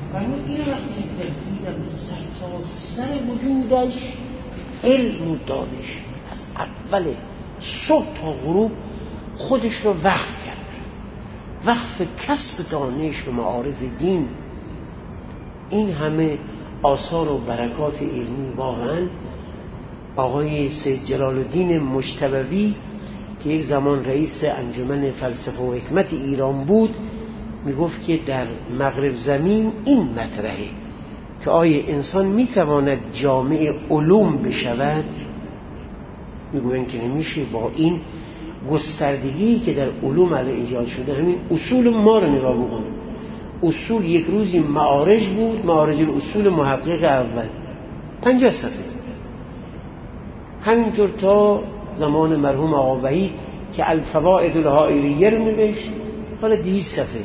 فرمود این وقتی دیدم سر تا سر وجودش علم و دانش، از اول صبح تا غروب خودش رو وقف کرده، وقف کسب دانش و معارف دین. این همه آثار و برکات علمی واقعا آقای سید جلال الدین مجتبی که یک زمان رئیس انجمن فلسفه و حکمت ایران بود میگفت که در مغرب زمین این مطرحه که آیا انسان میتواند جامع علوم بشود؟ میگوین که نمیشه. با این گستردگی که در علوم الان ایجاد شده، همین اصول ما رو نگاه بکنیم. اصول یک روزی معارج بود، معارج الاصول محقق اول 50 صفحه، همینطور تا زمان مرحوم آقا وحید که الفوائد الهائریه رو نوشت، حالا 200 صفحه،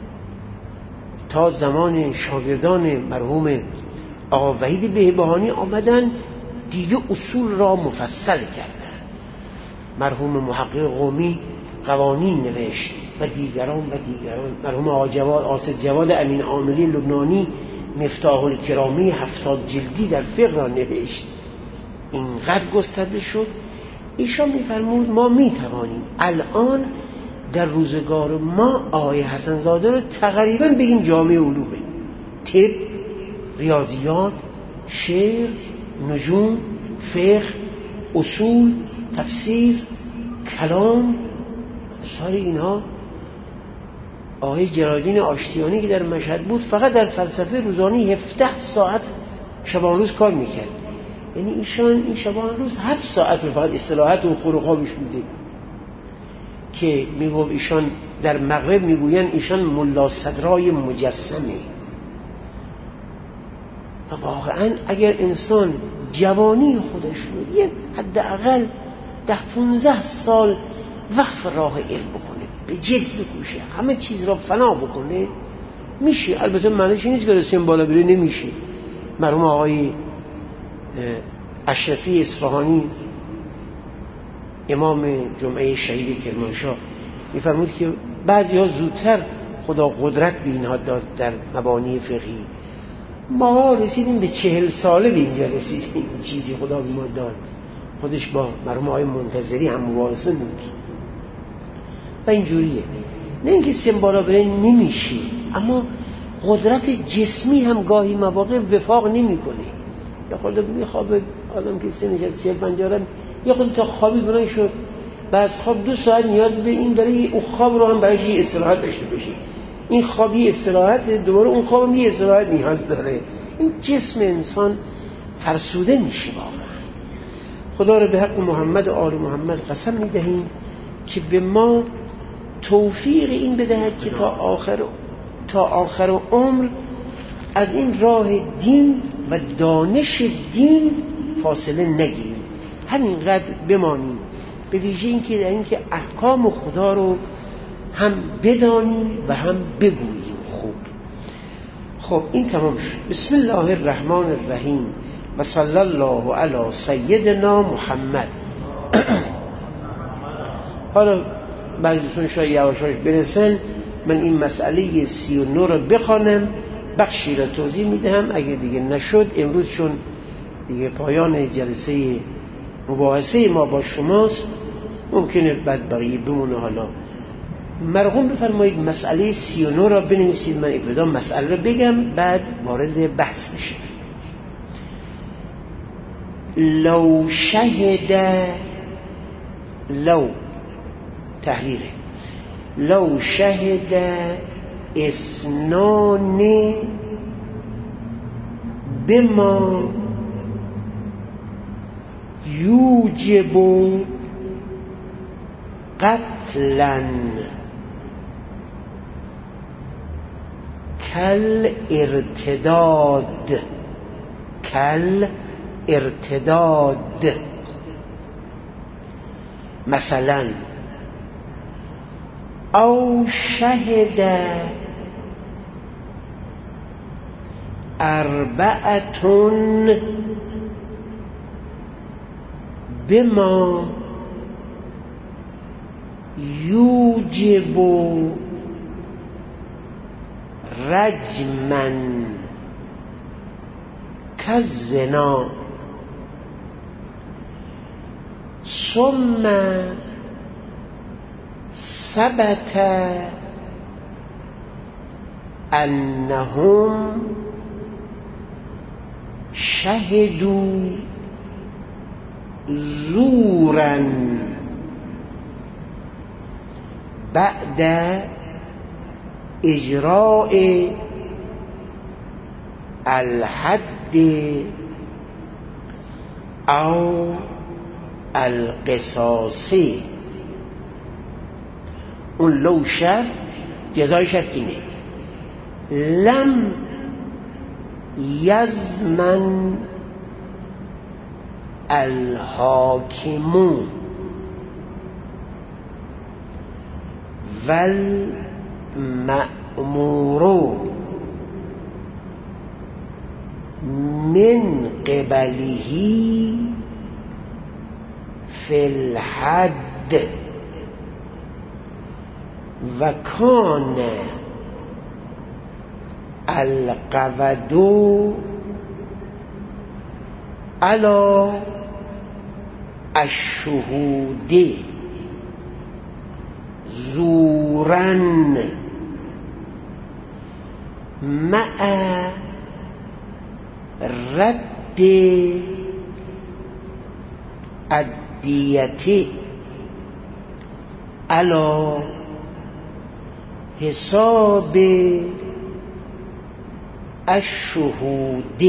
تا زمان شاگردان مرحوم آقا وحید بهبهانی آمدن دیگه اصول را مفصل کردن. مرحوم محقق قومی قوانین نوشت و دیگران. مرحوم آقا جواد آصف جواد امین عاملی لبنانی مفتاح الکرامی 70 جلدی در فقه را نوشت. اینقدر گسترده شد. ایشان میفرمود ما میتوانیم الان در روزگار ما آقای حسن زاده رو تقریبا بگیم جامعه علومه، طب، ریاضیات، شعر، نجوم، فقه، اصول، تفسیر، کلام، سال اینها. آقای جلال‌الدین آشتیانی که در مشهد بود فقط در فلسفه روزانه 17 ساعت شبان روز کار میکرد. یعنی ایشان این شبان روز 7 ساعت رو فقط اصطلاحات و خروقابش بوده که میگوید ایشان در مغرب میگوین ایشان ملا صدرای مجسمه. و واقعا اگر انسان جوانی خودش رو یک حداقل 10-15 سال وقف راه علم بکنه، به جد بکوشه، همه چیز را فنا بکنه، میشه. البته معنیش نیست که رسیم بالا بره، نمیشه. مرحوم آقای اشرفی اصفهانی امام جمعه شهید کرمانشاه میفرمود که بعضی ها زودتر خدا قدرت به اینها داد در مبانی فقهی، ما رسیدیم به 40 ساله به اینجا رسیدیم، چیزی خدا به ما داد. خودش با مرحوم آقای منتظری هم مباحثه بود و اینجوریه. نه اینکه سن بالا بره نمیشه، اما قدرت جسمی هم گاهی مواقع وفاق نمیکنه. یا خود میخوابه آدم که سنش از 40-50 یا خود تا خوابی بلند شد، بعد خواب 2 ساعت نیاز به این داره، اون خواب رو هم برایش یه استراحت داشته باشه. این خوابی استراحت، دوباره اون خواب هم یه استراحت نیاز داره. این جسم انسان فرسوده میشه. واقعا خدا رو به حق محمد و آل محمد قسم میدهیم که به ما توفیق این بدهد که تا آخر عمر از این راه دین و دانش دین فاصله نگیریم، همینقدر بمانیم. به ویژه این که در این که احکام خدا رو هم بدانیم و هم بگوییم. خب این تمام شد. بسم الله الرحمن الرحیم و صلی الله علی سیدنا محمد. حالا بعضیتون شاید یواشاش برسن، من این مسئله 39 رو بخوانم، بخشی را توضیح میدهم. اگه دیگه نشد امروز، چون دیگه پایان جلسه مباحثه ما با شماست، ممکنه بعد بقیه بمونه. حالا مرحوم بفرمایید مسئله 39 را بنویسید، من ابتدا مسئله را بگم بعد وارد بحث بشه. لو شهد، لو تحریره، لو شهد اثنان بما یوجب قتلا کل ارتداد، مثلا او شهد اربعتون بما یوجب رجما كالزنا ثم ثبت أنهم شهدوا زورا بعد اجراء الحد او القصاص. اون لو شرط جزای شرط اینه لم یضمن الحاکم والمأمور من قبله في الحد وكان القود على الشهود زورا مع رد الدیة على حساب الشهود.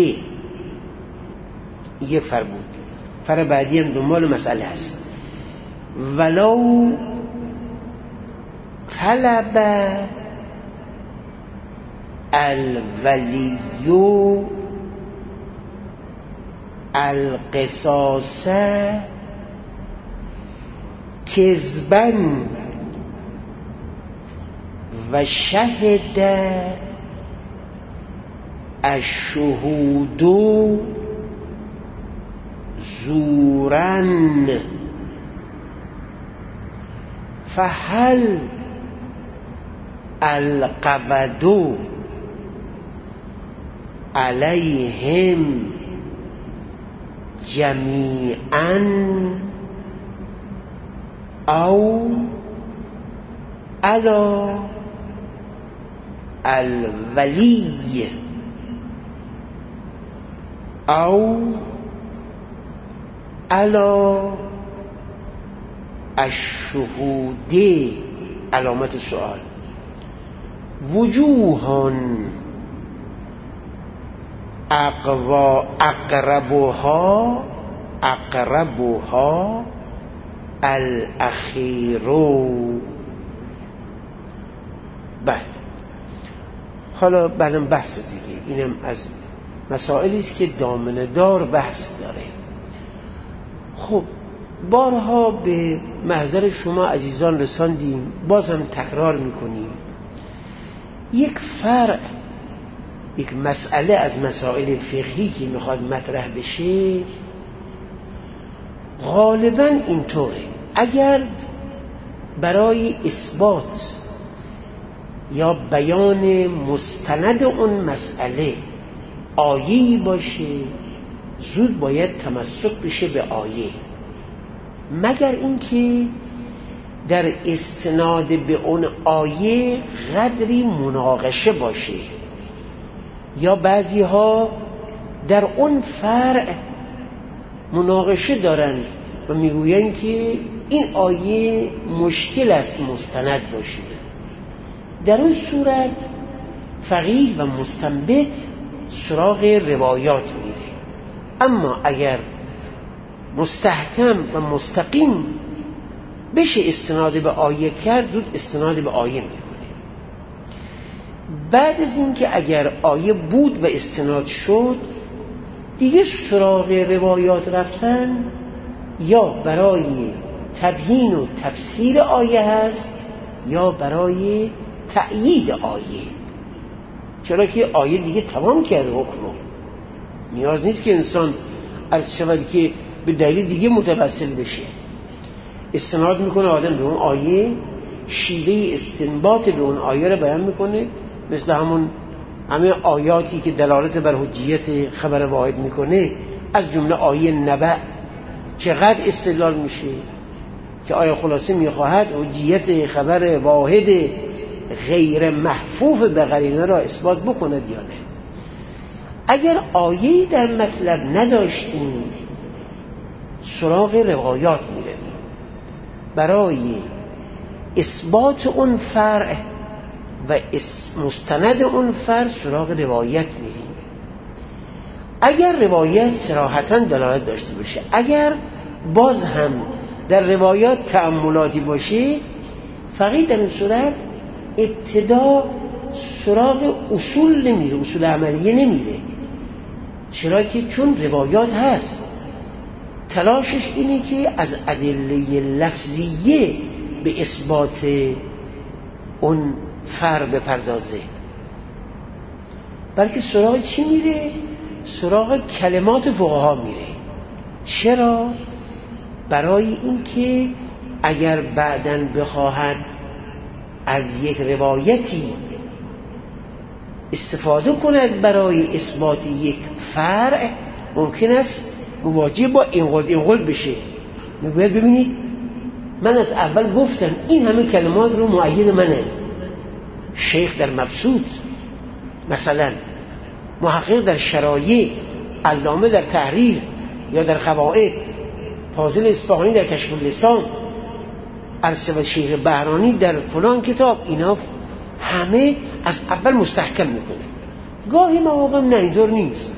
یه فر بود. فر بعدی هم دنبال مسئله هست. ولو طلب الولی القصاص کذبا و شهد الشهود زورا فهل القبض علیهم جمیعا او علی الولی او علی الشهود؟ علامت سؤال. وجوه اقربها الاخیر. بله حالا بعدم بحث دیگه، اینم از مسائلی است که دامنه دار بحث داره. خب بارها به محضر شما عزیزان رساندیم، بازم تکرار میکنیم. یک فرع، یک مسئله از مسائل فقهی که میخواد مطرح بشه غالبا اینطوره: اگر برای اثبات یا بیان مستند اون مسئله آیه‌ای باشه زود باید تمسک بشه به آیه، مگر اینکه در استناد به اون آیه قدری مناقشه باشه یا بعضی ها در اون فرع مناقشه دارن و میگوین که این آیه مشکل است مستند باشه. در اون صورت فقیه و مستنبط سراغ روایات میره. اما اگر مستحکم و مستقیم بشه استناد به آیه کرد، زود استناد به آیه میکنه. بعد از این که اگر آیه بود و استناد شد، دیگه سراغ روایات رفتن یا برای تبیین و تفسیر آیه هست یا برای تأیید آیه، چرا که آیه دیگه تمام کرده حکم، نیاز نیست که انسان عرض شود که به دلیل دیگه متوسل بشه. استناد میکنه آدم به اون آیه، شیوه استنباط به اون آیه رو بیان میکنه، مثل همون همه آیاتی که دلالت بر حجیت خبر واحد میکنه، از جمله آیه نبأ چقدر استدلال میشه که آیه خلاصه میخواهد حجیت خبر واحد غیر محفوف به قرینه را اثبات بکند یا نه. اگر آیه‌ای در مطلب نداشتیم سراغ روایات میرویم، برای اثبات اون فرع و مستند اون فرع سراغ روایت میریم. اگر روایت صراحتاً دلالت داشته باشه، اگر باز هم در روایات تأملاتی باشه، فقط در این صورت ابتدا سراغ اصول نمیره، اصول عملیه نمیره. چرا که چون روایات هست، تلاشش اینه که از ادله لفظیه به اثبات اون فرع بپردازه، بلکه سراغ چی میره؟ سراغ کلمات فقها میره. چرا؟ برای اینکه اگر بعداً بخواهد از یک روایتی استفاده کند برای اثبات یک فرع، ممکن است مواجه با اینقل بشه. میگوید ببینید من از اول گفتم این همه کلمات رو مؤید منه، شیخ در مبسوط مثلا، محقق در شرایع، علامه در تحریر یا در قواعد، فاضل اصفهانی در کشف اللسان، ارسطو شیخ بهرانی در فلان کتاب، اینا همه از اول مستحکم میکنه. گاهی مواقع نه اینطور نیست،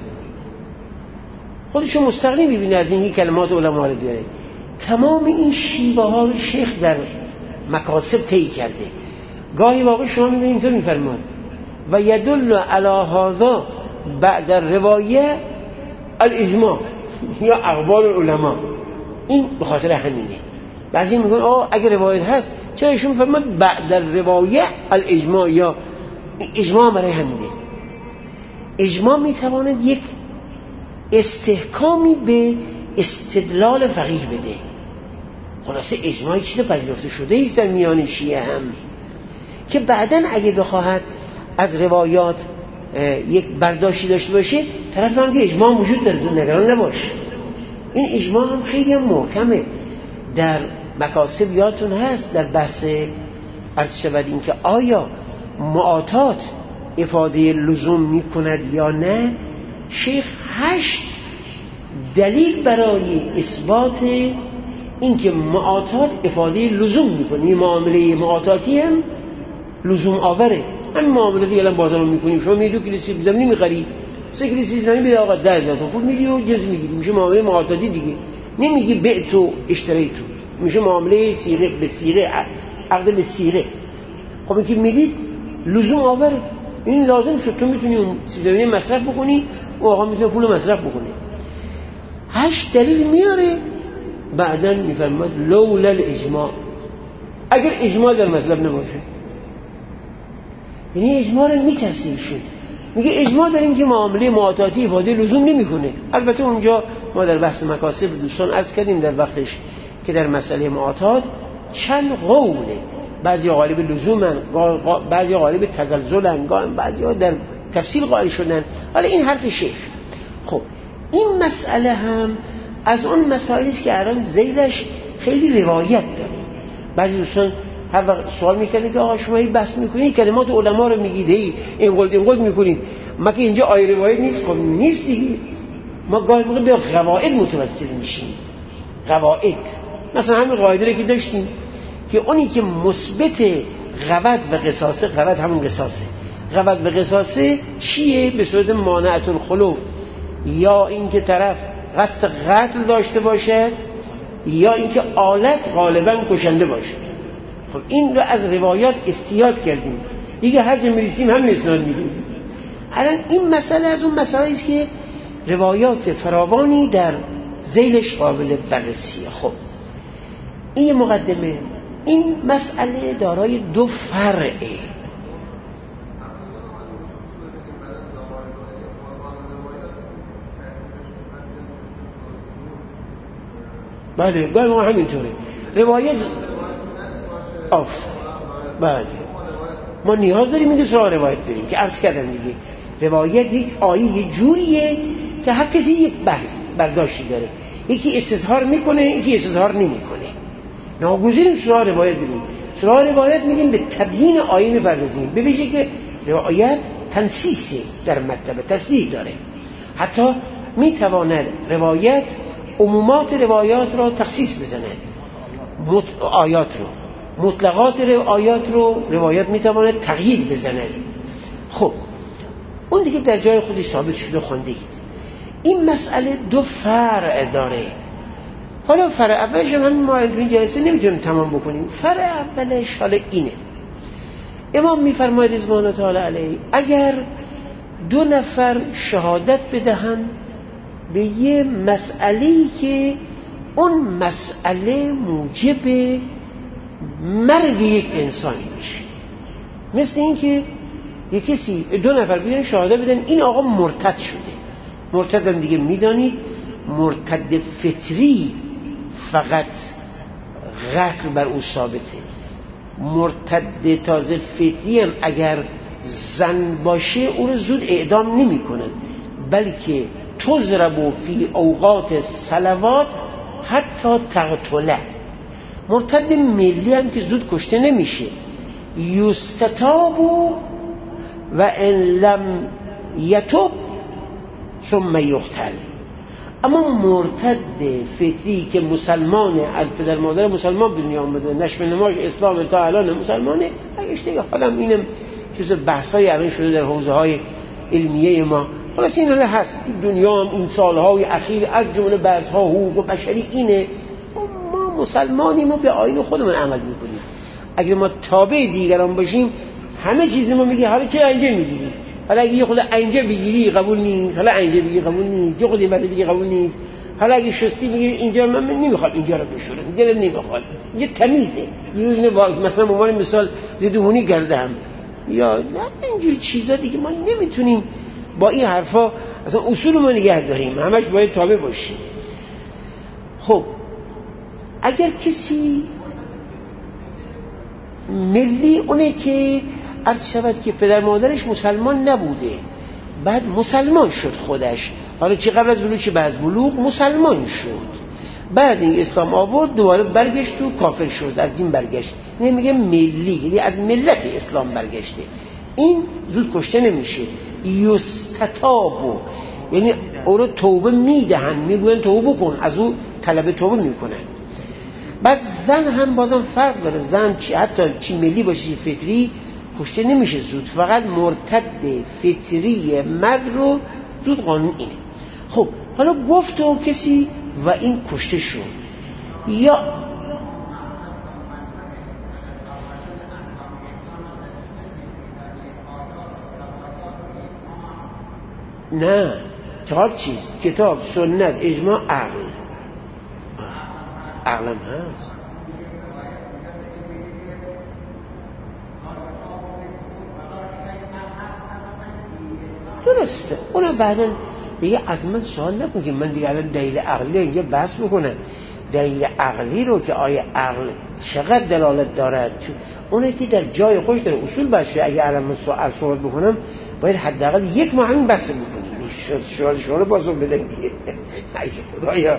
خودشو مستقلی ببینه از این کلمات علما رو بیاره. تمام این شیوه ها رو شیخ در مکاسب طی کرده. گاهی واقع شما میبینید اینطور میفرماد و یدل علی هذا بعد الروایه الاجماع یا اقوال العلماء. این به خاطر همینه. بعضی میگن اگه روایت هست چرا ایشون میفرماد بعد الروایه الاجماع، یا اجماع برای همینه. اجماع میتواند یک استحکامی به استدلال فقیه بده. خلاصه اجماع چیز پذیرفته شده است در میان شیعه هم، که بعداً اگه بخواهد از روایات یک برداشتی داشته باشه، طرف هم که اجماع وجود داره، نگران نباش. این اجماع هم خیلی هم محکمه. در مکاسب یادتون هست در بحث عرض شود این که آیا معاطات افاده لزوم میکند یا نه، شیخ 8 دلیل برای اثبات این که معاطات افاده لزوم میکنه. معامله معاطاتی هم لزوم آوره. همین معاملاتی الان بازار میکنیم، شما میری 2 کیلو سیب زمینی میخری، 3 کیلو سیب زمینی به آقا 10,000 تومان پول میدی و جز میگیری، میشه معامله معاطاتی دیگه. نمیگی بعت و اشتریت، میشه معامله صیغه به صیغه، عقد به صیغه. خب این که میدید لزوم آوره، این لازم شد تو میتونی اون سیب زمینی مصرف بکنی و آقا میتونه پول مصرف بکنه. 8 دلیل میاره. بعدن میفرماد لولا الاجماع، اگر اجماع در مطلب نباشه، یعنی اجماع رو میترسیمشون. میگه اجماع داریم که معامله معاطاتی افاده لزوم نمیکنه. البته اونجا ما در بحث مکاسب دوستان عرض کردیم در وقتش که در مسئله معاطات چند قوله، بعضی غالب لزومن، بعضی غالب تزلزلن، بعضی ها در تفصیل قائل شدن. حالا این حرف شیخ. خب این مسئله هم از اون مسائلی است که الان ذیلش خیلی روایت داره. بعضی دوستان هر وقت سوال میکنید که آقا شما این بحث میکنید کلمات علما رو میگید اینقدر میکنید، ما که اینجا آیه روایت نیست. خب نیست دیگه. ما گاهی موقع به قواعد متوسل میشیم. قواعد مثلا همین قاعده که داشتیم که اونی که مثبت قوت و قصاصه، قوت همون قصاصه، قوت و قصاصه چیه؟ به صورت مانعت الخلو، یا اینکه طرف قصد قتل داشته باشه یا اینکه آلت غالبا کشنده باشه. خب این رو از روایات استیاد کردیم دیگه، هر جا میرسیم هم اسناد میگیم. الان این مسئله از اون مسائلی است که روایات فراوانی در ذیلش قابل بررسیه. خب این مقدمه. این مسئله دارای 2 فرعه. بله گاهی ما همینطوره روایت بله ما نیاز داریم این 2 روایت بریم که عرض کردم دیگه. روایت یک آیه جوریه که هر کسی یک برداشتی داره، یکی استظهار میکنه یکی استظهار نمیکنه. ناگزیریم سراغ روایت بریم، سراغ روایت میریم به تبیین آیه میپردازیم، ببینید که روایت تنسیسه در مطلب تصدیق داره. حتی میتواند روایت عمومات روایات را تخصیص بزند، آیات رو، مطلقات آیات رو روایت میتواند تقیید بزند. خب اون دیگه در جای خودش ثابت شده خونده اید. این مسئله دو فرع داره. حالا فرع اولش هم ما این جلسه نمیتونیم تمام بکنیم. فرع اولش حالا اینه، امام میفرماید رضوان الله تعالی علیه اگر دو نفر شهادت بدهند به یه مسئله‌ای که اون مسئله موجب مرگ یک انسانی میشه، مثل این که یک کسی دو نفر بیان شهادت بدن این آقا مرتد شده. مرتد هم دیگه میدانید مرتد فطری فقط قتل بر او ثابته. مرتد تازه فطری هم اگر زن باشه او رو زود اعدام نمی کنن، بلکه تضرب فی اوقات صلوات حتی تقتله. مرتد ملی هم که زود کشته نمیشه، یستتاب و ان لم یتوب ثم یقتل. اما مرتد فطری که مسلمانه، از پدر مادر مسلمان به دنیا آمده، نشم نماش اسلام تا الان مسلمانه، اگرش دیگه حالا اینم چیز بحثای الان شده در حوزه های علمیه ما. خلاص این حالا هست دنیا هم این سالهای اخیر از جمله بحث‌ها حقوق بشری اینه. ما مسلمانیم و به آیین خودمون عمل میکنیم. اگر ما تابع دیگران باشیم همه چیز ما میگه حالا چه انجام میگیری، حالا اگه یه خود انجام بگیری قبول نیست، حالا انجام بگیری قبول نیست، یه خود این بگیری قبول نیست، حالا اگه شستی بگیری اینجا من نمیخوام اینجا رو بشورم، دلم نمیخواد، یه تمیزه. یه روز مثلا به عنوان مثال زدوهونی گردم یا نه اینجوری چیزا دیگه ما نمیتونیم با این حرفا اصلا اصول ما نگه داریم، همش باید تابع باشیم. خب اگر کسی ملی اونه که عرض شود که پدر مادرش مسلمان نبوده بعد مسلمان شد خودش، حالا چه قبل از بلوغ چه بعد از بلوغ مسلمان شد، بعد این اسلام آورد دوباره برگشت تو کافر شد، از این برگشت، نمیگه ملی، یعنی از ملت اسلام برگشته، این زود کشته نمیشه. یستتابو یعنی او رو توبه میدهن، میگوین توبه کن، از او طلب توبه میکنن. بعد زن هم بازم فرق داره، زن حتی چی ملی باشه چی فطری کشته نمیشه زود، فقط مرتد فطری مرد رو زود قانون اینه. خب حالا گفت و کسی و این کشته شد، یا نه چهار چیز، کتاب، سنت، اجماع، عقلم هست. درسته، اونم بعدا دیگه از من سوال نکن که من دیگه الان دلیل عقلی اینجا بحث بکنم. دلیل عقلی رو که آیا عقل چقدر دلالت دارد، اونه که در جای خوش در اصول باشه. اگه الان من سوال بکنم باید حداقل یک ماه همین بحث بکنیم، سوال بازم بدن دیگه. عیش خدایا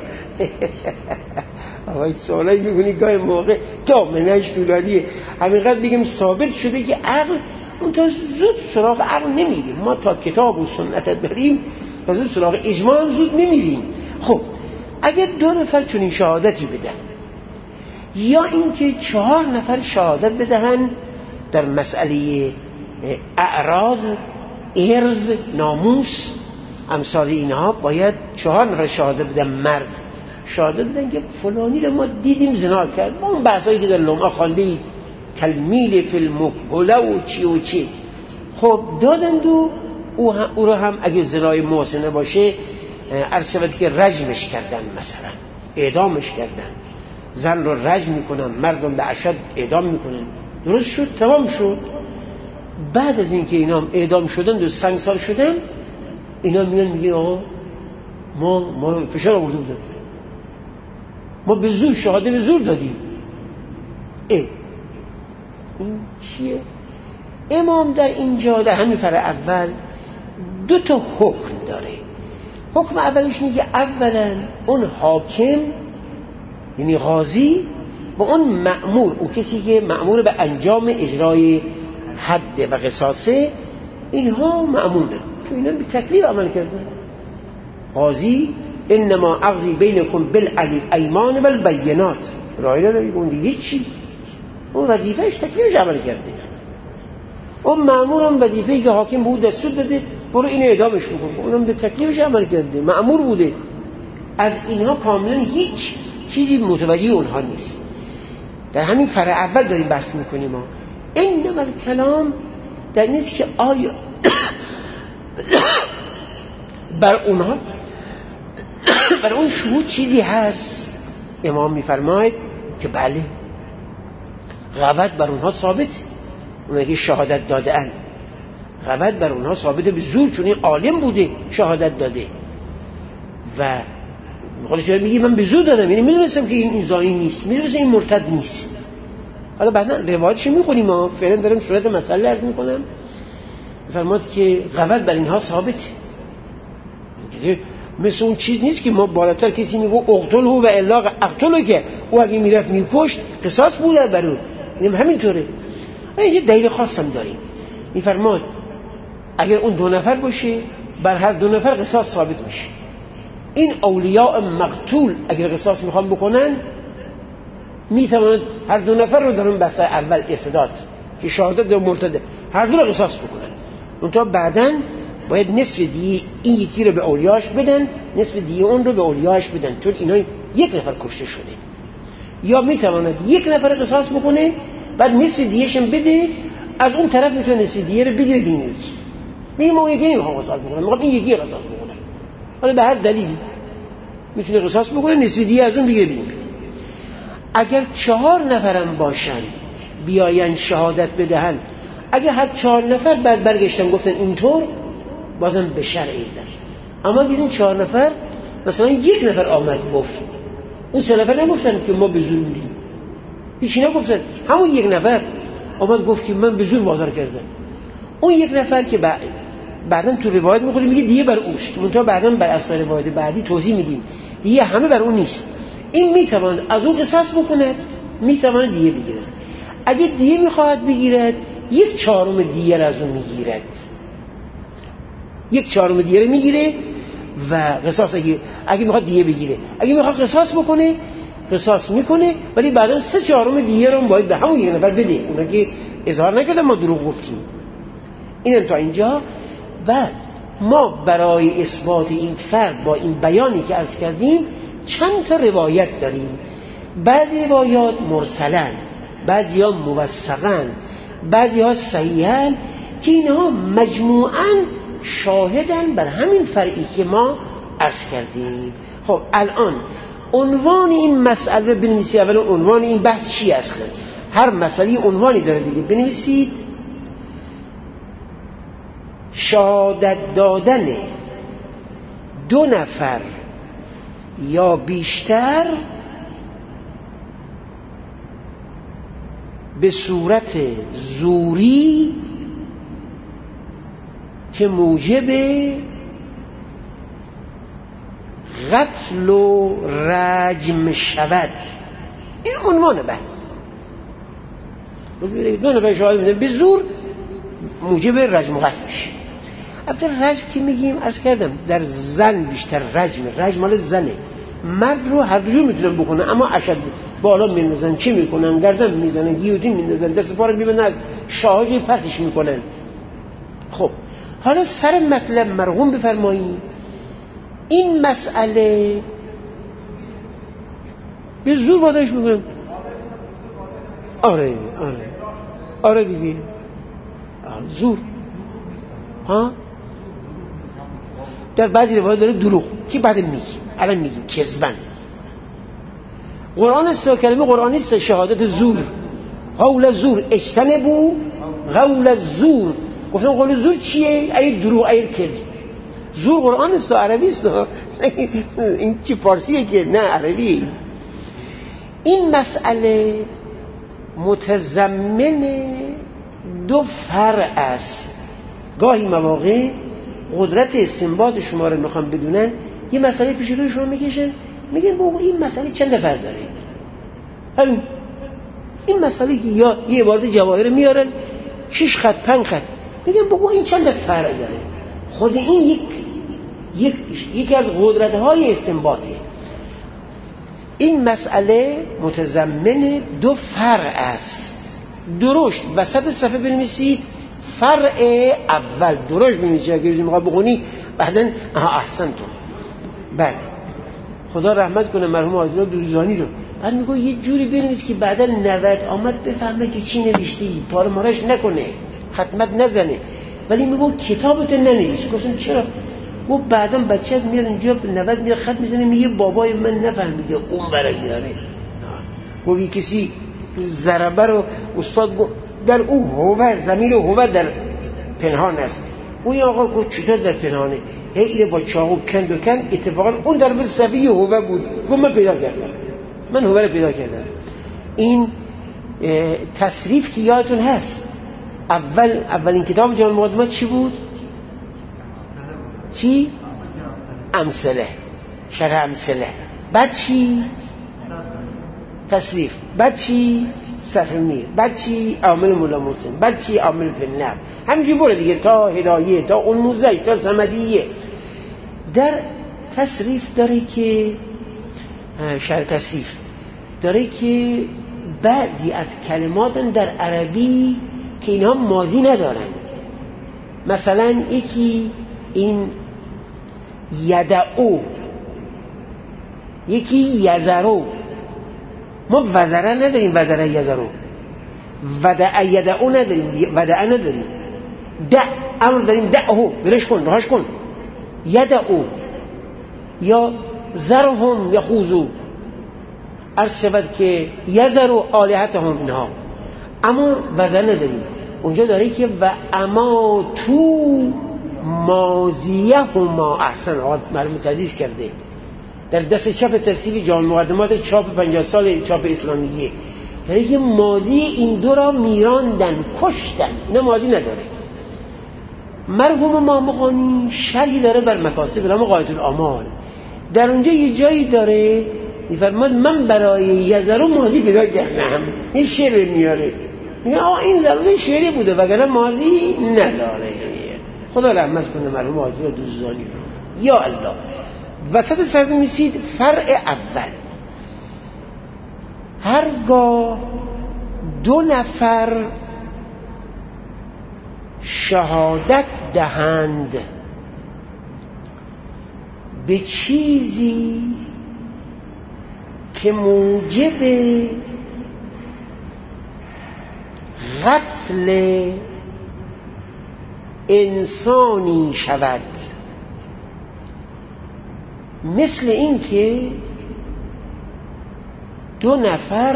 آقای سوالایی میکنی گاهی موقع دامنش طولانیه. همینقدر بگیم ثابت شده که عقل، اون تا زود سراغ عقل نمیریم، ما تا کتاب و سنت داریم تا زود سراغ اجماع هم زود نمیریم. خب اگر دو نفر چنین شهادتی بدن، یا اینکه 4 نفر شهادت بدهن در مسئله اعراض، ارز، ناموس، امثال اینها، باید 4 نفر شهادت بدن، مرد شهادت بدن که فلانی رو ما دیدیم زنا کرد. ما اون بحثایی که در لمعه خوانده کلمیل فی المقبله و چی و چی، خب دادند و او رو هم اگه زنای محسنه باشه عرض شود که رجمش کردن، مثلا اعدامش کردن، زن رو رجم میکنن، مردم به اشد اعدام میکنن. درست شد، تمام شد. بعد از اینکه اینا اعدام شدن و سنگسار شدن، اینا میان میگن آقا ما فشار آورده بودیم، ما به زور شهاده به زور دادیم. این چیه؟ امام در اینجا در همین فرع اول دو تا حکم داره. حکم اولش میگه اولا اون حاکم یعنی قاضی با اون مأمور، اون کسی که مأمور به انجام اجرای حد و قصاصه، اینها مأموره تو اینا به تکلیف عمل کردن. قاضی انما اقضی بینکم بالایمان و البینات، رای نداری اون دیگه چی، اون وظیفهش تکلیفش عمل کرده. اون مأمور هم وظیفه‌ای که حاکم بود دستور داده برو اینو اعدامش بکن، اونم به تکلیفش عمل کرده، مأمور بوده. از اینها کاملا هیچ چیزی متوجه اونها نیست. در همین فرع اول داریم بحث میکنیم ما. انما الکلام در نیست که آیا بر اونها بر اون شهود چیزی هست. امام میفرماید که بله، غوط بر اونها ثابت، اونها که شهادت دادن غوط بر اونها ثابت به زور، چون این عالم بوده شهادت داده و خودش میگه من به زور دادم، یعنی میدونستم که این زانی نیست، میدونستم این مرتد نیست. حالا بعدا روایتش میخونیم، ما فعلا دارم صورت مسئله عرض میکنم. فرمود که غوط بر اینها ثابت، مثل اون چیز نیست که ما بالاتر کسی میگه اقتله و الا اقتله، که او اگه میرفت میکشت قصاص بوده بر اون، اینم همینطوره. اینجا دلیل خاصم داریم. میفرماد اگر اون دو نفر باشه بر هر دو نفر قصاص ثابت میشه. این اولیاء مقتول اگر قصاص میخوان بکنن میتوانند هر دو نفر رو در اون بحث اول افراد که شهادت و مرتد هر دو رو قصاص بکنن، اونتا بعداً باید نصف دیه این یکی رو به اولیاش بدن، نصف دیه اون رو به اولیاش بدن، چون اینا یک نفر کشته شده. یا میتواند یک نفر قصاص بکنه بعد نصف دیهشم بده، از اون طرف میتونه نصف دیه رو بگیره بینید میگه ما یکی نمیخوام قصاص بکنم، میخوام این یکی قصاص بکنم. حالا به هر دلیلی میتونه قصاص بکنه، نصف دیه از اون بگیره بینید. اگر 4 نفرم باشن بیاین شهادت بدهن، اگر هر 4 نفر بعد برگشتن گفتن اینطور، بازم به شرع ایزد. اما اگر این 4 نفر مثلا یک نفر آمد گفت، اون 3 نفر نگفتن که ما به زور بودیم، هیچی نگفتن، همون یک نفر آمد گفت که من به زور وادار کردم. اون یک نفر که بعداً تو روایت میخوریم میگه دیگه بر اوست، منتها بعداً بر اساس روایت بعدی توضیح میدیم دیگه همه بر اون نیست. این میتواند از اون قصاص بکند، میتواند دیگه بگیرد. اگه دیگه میخواهد بگیرد 1/4 دیگه از اون میگیرد، 1/4 دیگه رو میگیره و قصاص اگه میخواد دیگه بگیره، اگه میخواد قصاص بکنه قصاص میکنه، ولی بعدا 3/4 دیگه رو باید به همون یک نفر بده. اونا که اظهار نکردن ما دروغ گفتیم. اینم تا اینجا. و ما برای اثبات این فرق با این بیانی که عرض کردیم چند تا روایت داریم. بعضی روایات مرسلن، بعضی ها موثقن، بعضی ها صحیحن، که اینها مجموعاً شاهدن بر همین فرعی که ما عرض کردیم. خب الان عنوان این مسئله بنویسید. اول عنوان این بحث چی است؟ هر مسئله عنوانی داره دیگه. بنویسید شهادت دادن 2 نفر یا بیشتر به صورت زوری که موجب قتل و رجم شود. این عنوان بحث. 2 نفر شهادت میدن به زور موجب رجم و قتل میشه. البته رجم که میگیم عرض کردم در زن بیشتر رجم مال زنه. مرد رو هر جور میتونن بکنن، اما اشد بالا میندازن، چی میکنن؟ گردن میزنن، گیوتین میندازن، دست پا رو میبندن، از شاهدی پرتش میکنن. خب حالا سر مطلب مرحوم بفرمایید. این مسئله به زور وادارش میکنن. آره دیگه زور. ها در بعضی روایات داره دروغ که بعد الان میگی کذبن. قرآن است، کلمه قرآنی است. شهادت زور، قول زور، اجتنبوا قول زور. گفتم قول زور چیه؟ ای دروغ، ای کذب. زور قرآن است، عربی است. این چی فارسیه که نه عربی. این مسئله متضمن 2 فرع است. گاهی مواقع قدرت استنباط شما رو میخوام بدونن، یه مسئله پیش روی شما میکشن، میگن بابا این مسئله چند نفر داره، همین این مسئله که یا یه عبارت جواهر میارن 6 خط 5 خط، میگن بابا این چند فرع داره. خود این یکی از قدرت‌های استنباطه. این مسئله متضمن 2 فرع است. درشت وسط صفحه بنویسید فرع اول، درشت بنویسید اگه میخواد بخونی بعدن احسنتون. بله خدا رحمت کنه مرحوم حاجی دوزانی رو، بعد میگه یه جوری بنویس که بعدن 90 آمد بفهمه که چی نوشتی، پاره مارش نکنه، ختمت نزنه. ولی میگه کتابت ننویس. گفتم چرا؟ و بعداً بچه‌ت میاد اینجا 90 میاد خط میزنه، میگه بابای من نفهمیده اون برای میاره. گویی کسی ضربه رو استاد گفت در او هو ضمیر هو در پنهان است. اون آقا گفت چطور در پنهانه؟ اینو با چاقو کند و کند، اتفاقا اون در بر صفحه هو بود. گفت من پیدا کردم، من هو رو پیدا کردم. این تصریف که یادتون هست اولین کتاب جامع مقدمات چی بود؟ چی؟ امثله، شرح امثله. بعد چی؟ تصریف. بعد چی؟ صفحه. بعد چی؟ عامل مولا محسن. بعد چی؟ عامل فنر. همینجوری بره دیگه تا هدایه، تا انموزه، تا صمدیه. در تصریف داره که شرح تصریف داره که بعضی از کلمات در عربی که اینها ماضی ندارن. مثلا یکی این یدعو، یکی یزرو. ما وزره نداریم، وزره یزرو. ودع یدعو نداریم، ودع نداریم. دع امر داریم، دعهو برش کن، رهاش کن. یدعو یا زرهم یخوزو، عرض شود که یزرو آلهتهم اینها. اما وزره نداریم. اونجا داره که و اما تو ماضیه هما احسن. آقا مرحوم تدریس کرده در دست چپ ترتیب جامع مقدمات چاپ 50 سال چاپ اسلامیه، یعنی که ماضی این دو را میراندن، کشتن. نه ماضی نداره. مرحوم مامقانی شرحی داره بر مکاسب علم غایت الاعمال، در اونجا یه جایی داره میفرماد من برای یزرو ماضی پیدا کردم. این شعر میاره، میگه آقا این ضروری شعری بوده وگرنه ماضی نداره. خدا رحمت کنه مرحوم حاجی دوزانی. یا الله. وسط صفحه میسید فرع اول. هرگاه 2 نفر شهادت دهند به چیزی که موجب قتل انسانی شود، مثل این که 2 نفر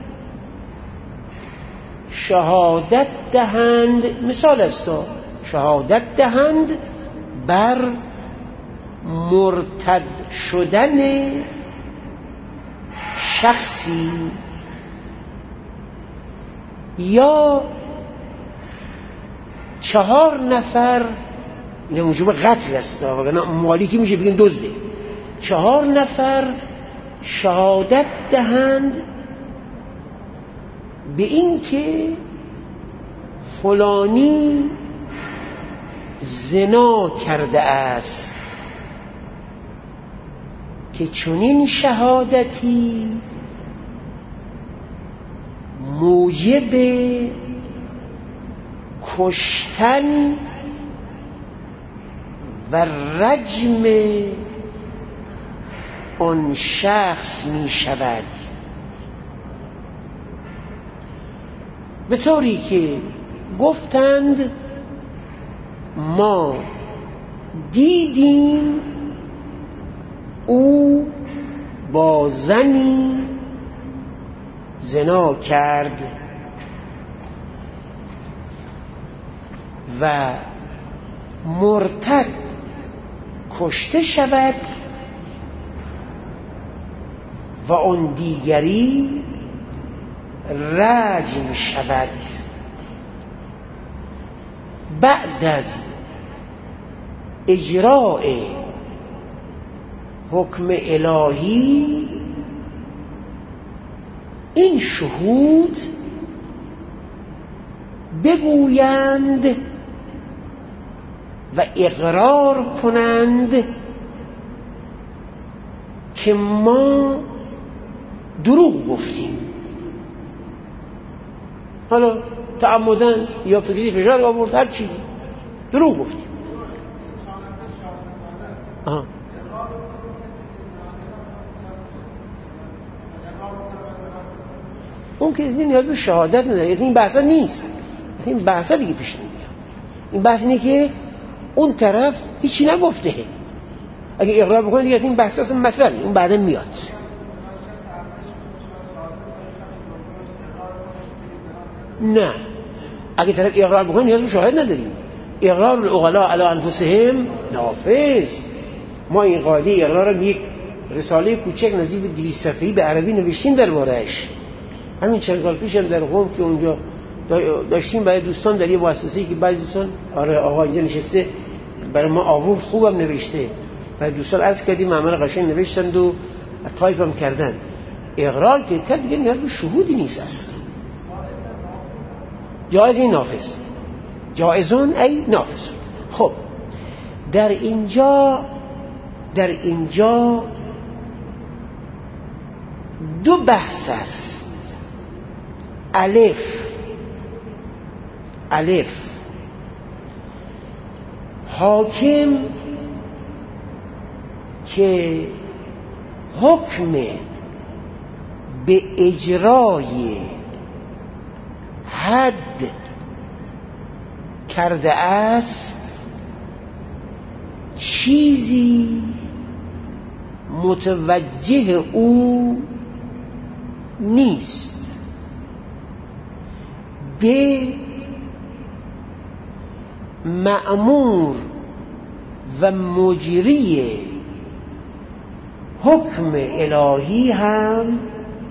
شهادت دهند، مثال است، شهادت دهند بر مرتد شدن شخصی، یا 4 نفر، این موجب قتل است وگرنه مالکی میشه بگیم دزده. 4 نفر شهادت دهند به این که فلانی زنا کرده است، که چنین شهادتی موجب کشتن و رجم آن شخص می شود، به طوری که گفتند ما دیدیم او با زنی زنا کرد و مرتد کشته شود و آن دیگری رجم شود. بعد از اجراء حکم الهی این شهود بگویند و اقرار کنند که ما دروغ گفتیم، حالا تعمدن یا فکری فشار آورد، هر چیزی دروغ گفتیم. اون که نیاز به شهادت نداره، این بحثا نیست، این بحثا دیگه پیش نمیاد. این بحث اینه که اون طرف هیچی نگفته، اگه اقرار بکنه دیگه این بحث اصلا مطرحه، اون بعدا میاد. نه، اگه طرف اقرار بکنه نیاز به شاهد نداریم. اقرار العقلاء علی انفسهم نافذ. ما این قاعده اقرار رو یک رساله کوچک نزدیک به 200 صفحه‌ای به عربی نوشتیم درباره‌اش. همین چند سال پیش هم در قم که اونجا داشتیم برای دوستان در یه مؤسسه‌ای که بعضی دوستان آقا اینجا نشسته برای ما آورد، خوبم نوشته، برای دوستان عرض کردیم معمل قشنگ نوشتند و تایپ هم کردن. اقرار که کرد دیگه نیاز به شهودی نیست اصلا. جایز این نافذ، جایزون ای نافذ. خب در اینجا دو بحث است. الف حاکم که حکم به اجرای حد کرده است چیزی متوجه او نیست. به مأمور و مجری حکم الهی هم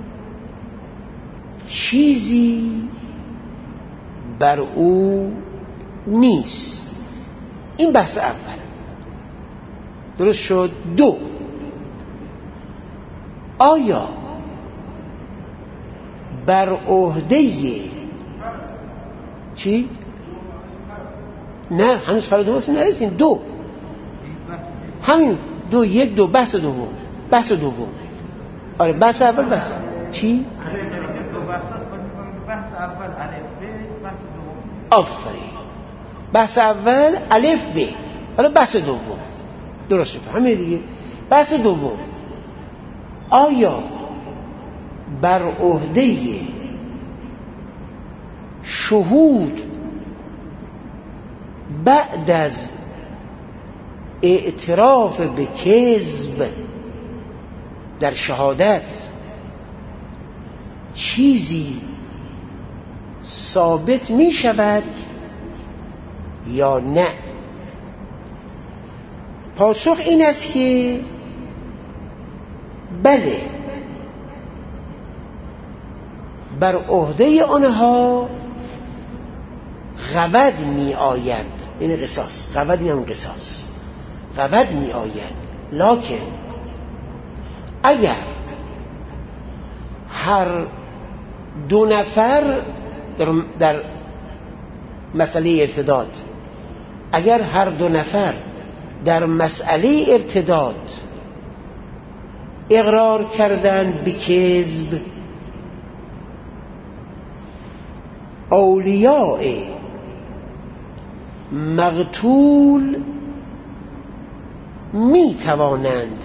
چیزی بر او نیست. این بحث اول. درست شد؟ دو، آیا بر عهده چی؟ نه هنوز فراد هست نرسیم. دو، همین دو، یک دو، بحث دوم. بحث دوم آره بحث اول بحث چی؟ بحث اول الف ب، بحث دوم آفرین. بحث اول الف ب، حالا بحث دوم. درسته همین دیگه. بحث دوم، آیا بر عهده شهود بعد از اعتراف به کذب در شهادت چیزی ثابت می شود یا نه؟ پاسخ این است که بله، بر عهده آنها غبد می آید. این قصاص، غبد یعنی قصاص، غبد می آید. لکن اگر هر دو نفر در مسئله ارتداد، اگر هر دو نفر در مسئله ارتداد اقرار کردند به کذب، اولیاء مقتول می توانند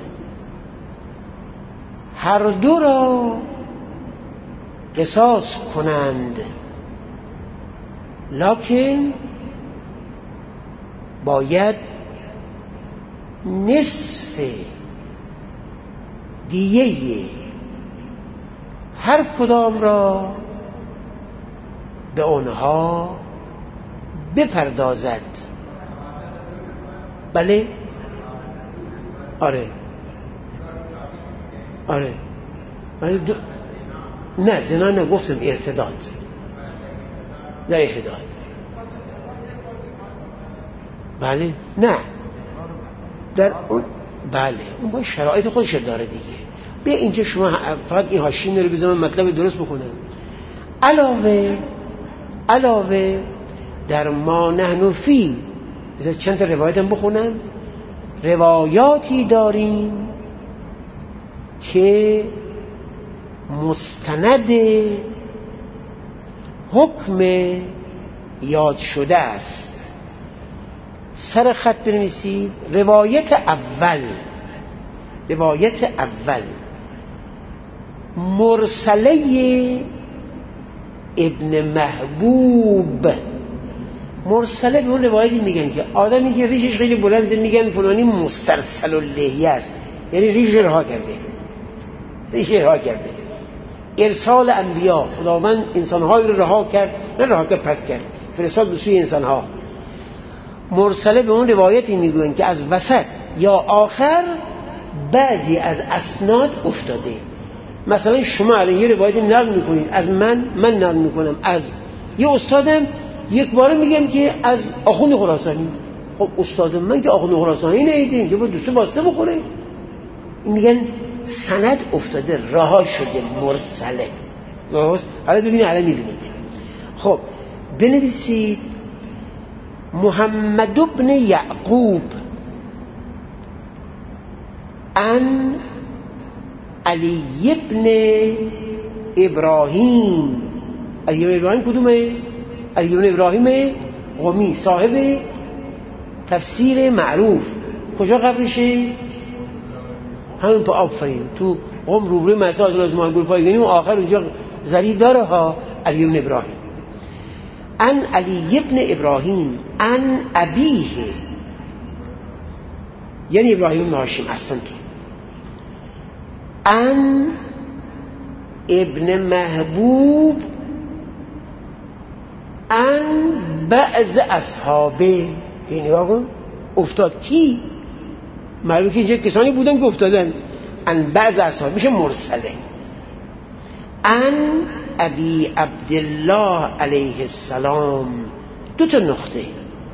هر دو را قصاص کنند، لکن باید نصف دیه هر کدام را به آنها بپردازد. بله؟ آره نه زنا نگفتم، ارتداد نه احداد. بله نه در اون بله اون با شرایط خودش داره دیگه. بیا اینجا شما فقط این حاشیه رو بزنم مطلب درست بکنم. علاوه در ما نحن فی بذار چند تا روایتم بخونم. روایاتی داریم که مستند حکم یاد شده است. سر خط بنویسید روایت اول مرسله ابن محبوب. مرسله به اون روایتی میگن که آدمی که ریشش خیلی بلنده میگن فلانی مسترسل اللحیه است، یعنی ریش رها کرده. ارسال انبیا، خداوند انسان‌های رو رها کرد، نه رها کرد پس کرد، فرستاد به سوی انسان‌ها. مرسله به اون روایتی میگن که از وسط یا آخر بعضی از اسناد افتاده. مثلا شما الان یه روایتی نقل میکنید از من نقل میکنم از یه استادم، یک باره میگم که از آخوند خراسانی. خب استاد من که آخوند خراسانی نیده، اینجا باید دوسته واسطه بخوره. این میگن سند افتاده، رها شده، مرسله. حالا ببینید، حالا میبینید. خب بنویسید محمد ابن یعقوب ان علی ابن ابراهیم. علی ابن ابراهیم کدومه؟ علی ابن ابراهیم قمی، صاحب تفسیر معروف. کجا قبرشه؟ همین پا آفرین تو قم روبروی مساجد لازمان گلپایگانی و آخر اونجا زری داره ها. علی ابن ابراهیم ان علی ابن ابراهیم ان ابیه، یعنی ابراهیم بن هاشم اصلا تو ان ابن محبوب ان بعض اصحابه. این نگاه کن افتاد کی؟ معلومه که اینجا کسانی بودن که افتادن. ان بعض اصحاب میشه مرسله. ان ابی عبدالله علیه السلام. دو تا نقطه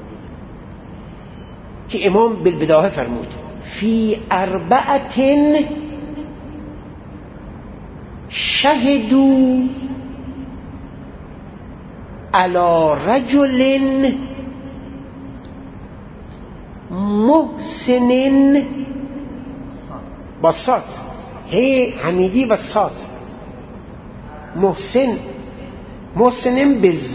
که امام بالبداهه فرمود فی اربعت شهدوا علی رجل محسن با صاد، هی حمیدی و صاد، محسن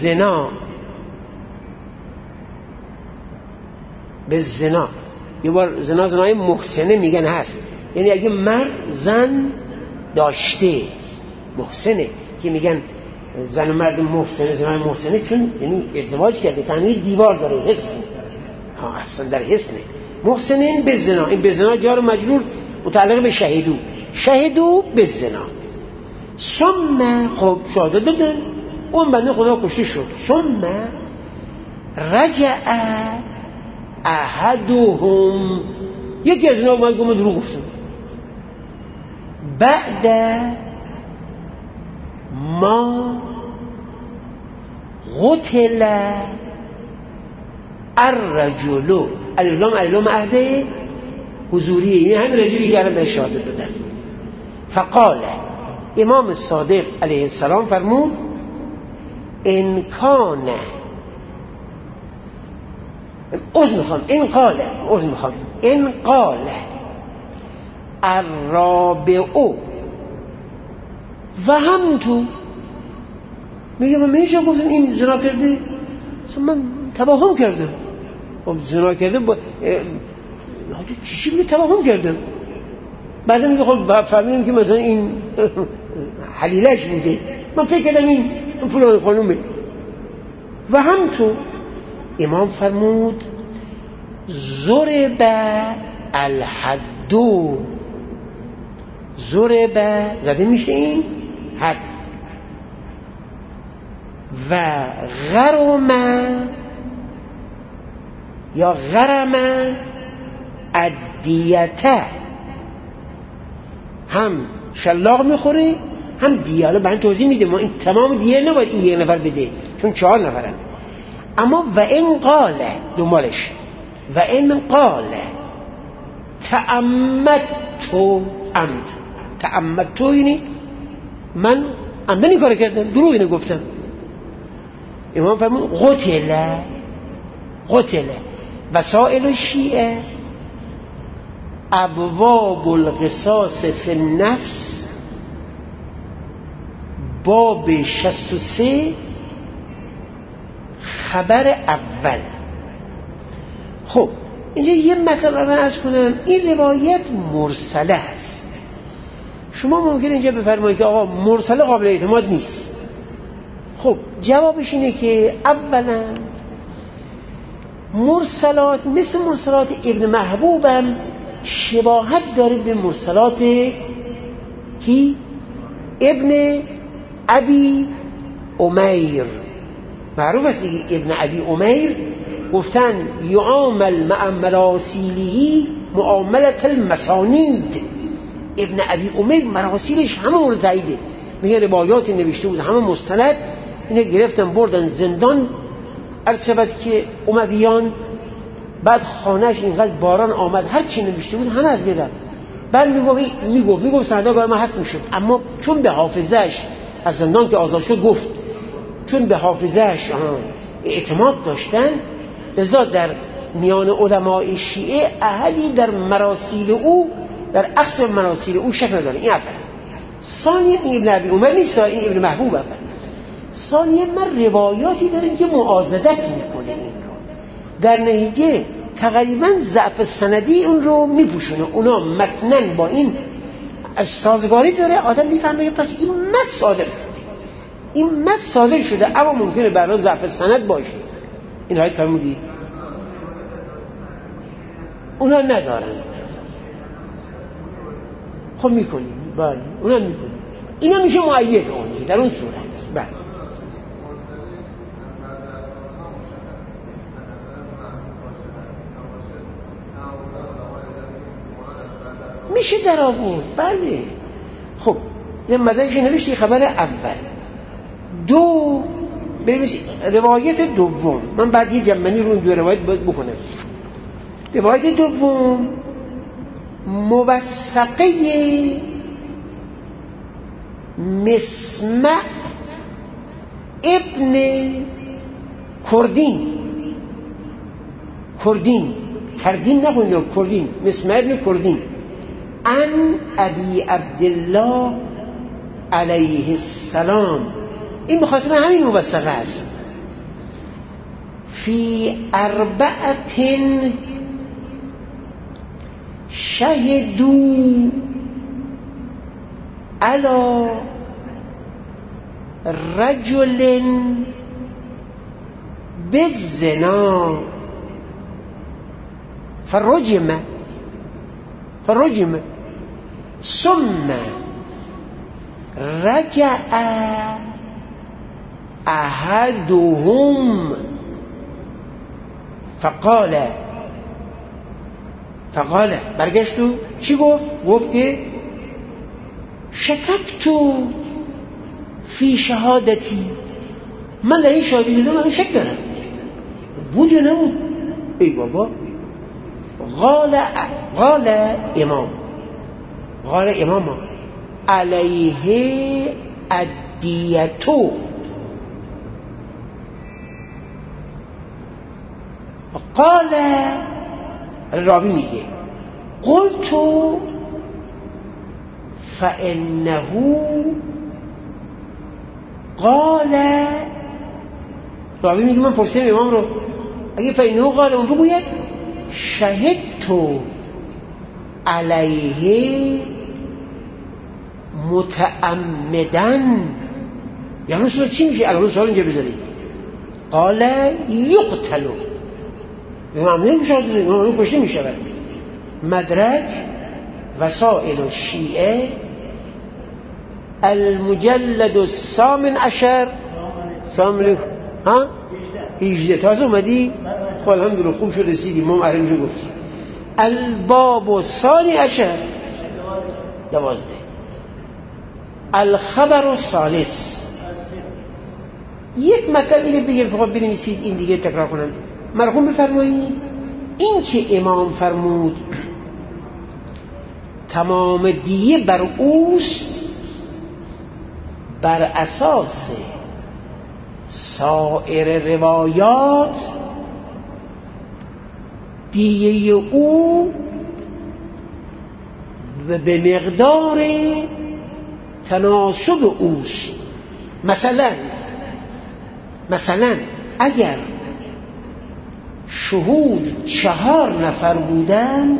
به زنا. یه بار زنای محسنه میگن هست، یعنی اگه مرد زن داشته محسنه، که میگن زن و مرد محسنه، زنای محسنه، چون یعنی ازدواج کرده، یعنی دیوار داره، حسن اصلا در حسنه. محسنین به زنا، این به زنا جار مجرور متعلق به شهدو به زنا. ثم خب شاهده دادن، اون بنده خدا کشته شد. ثم رجع احدهم، یکی از اینا اومد گفت دروغ گفتن. بعد ما قتل الرجل، الالام عهد حضوریه، یعنی همین رجلی که الان به شهادت دادن. فقال امام صادق علیه السلام فرمود ان کان ان قال الرابع و هم تو میگه من میشه گفتم این زنا کرده، من توهم کردم. خب زنا کرده چیشی میگه توهم کردم. بعد میگه خب فهمیدم که مثلا این حلیلش بوده، من فکر کردم این فلان خانومه. و هم تو امام فرمود ضرب الحدو، ضرب زده میشه این حد. و غرم یا غرم الدیته، هم شلاق میخوره هم دیه. حالا برای توضیح میده ما این تمام دیه نباید این یک نفر بده چون 4 نفرند. اما و این قاله دنبالش، و این قاله تعمدت یعنی من عمدن این کار کردم، دروغ اینو گفتم. امام فرمود قتل. وسائل الشیعه ابواب القصاص فی النفس باب 63 خبر اول. خب اینجا یه مطلب رو عرض کنم، این روایت مرسله است. شما ممکنه اینجا بفرمایید که آقا مرسله قابل اعتماد نیست. خب جوابش اینه که اولا مرسلات مثل مرسلات ابن محبوب هم شباهت داره به مرسلات کی؟ ابن ابی امیر. معروف است ابن ابی امیر گفتن یعامل مع مراسیله معاملت المسانید. ابن ابی امیر مراسیلش همه مورد تاییده، میگه روایات نوشته بود همه مستند، اینه گرفتن بردن زندان. عرض شود که امویان بعد خانهش اینقدر باران آمد هر چی نوشته بود همه از بدن. بعد میگفت سنده برای ما هست میشد، اما چون به حافظش از زندان که آزاد شد گفت، چون به حافظش اعتماد داشتن، لذا در میان علماء شیعه احدی در مراسیل او، در اصل مراسیل او شک نداره. این اول. ثانیا این ابن ابی عمر نیست، این ابن محبوب اول. ثانیا من روایاتی داریم که معاضدت میکنه این رو، در نتیجه تقریبا ضعف سندی اون رو میپوشونه. اونا متنن با این سازگاری داره، آدم میفهمه پس این متن صادر شده، اما ممکنه برای ضعف سند باشه. این رایت فرمودید؟ اونا ندارن. خب میکنیم، بله اونا میکنیم، اینا میشه مؤید اونی در اون صورت. بله میشه در آورد. بله خب یه مدنش نوشتی خبر اول. دو روایت دوم، من بعد یه جمعنی رو این دو روایت باید بکنم. روایت دوم موثقه مسمع ابن کردین نخونید، کردین، مسمع ابن کردین عن ابی عبدالله علیه السلام. این بخاطر همین موثقه است. فی اربعت شهدوا علی رجل بالزنا فرجم ثم رجع احدهم فقال برگشتو چی گفت که شککتو فی شهادتی، من در این شهادتی من شک دارم، بود یا نبود؟ ای بابا. قال امام علیه الدیتو. قال راوی میگه قلتو فانه قال، راوی میگه من پرسیدم امام رو، اگه فانه قال اون بگوید شهدتو علیه متعمدن. یعنی سوال چی میشه؟ الان سوال اینجا بذارید. قال یقتلو، معمولی مشاهده معمولی کشته میشود. مدرک وسائل الشیعه المجلد الثامن عشر. سلام علیکم. ها 18 تازه اومدی؟ خب الحمدلله خوب شد رسیدی، ما معرفی گفتیم. الباب الثانی عشر 12. الخبر الثالث. یک مطلب اینه بگیم فقط بنویسید، این دیگه تکرار کنم. مرحوم بفرمایید این که امام فرمود تمام دیه بر اوست، بر اساس سایر روایات دیه او به مقدار تناسب اوست. مثلا اگر شهود 4 نفر بودند،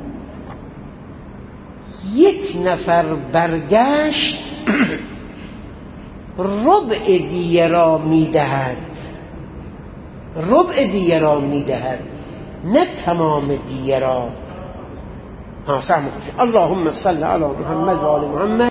1 نفر برگشت ربع دیه را میدهد، نه تمام دیه را. اللهم صل علی محمد و آل محمد.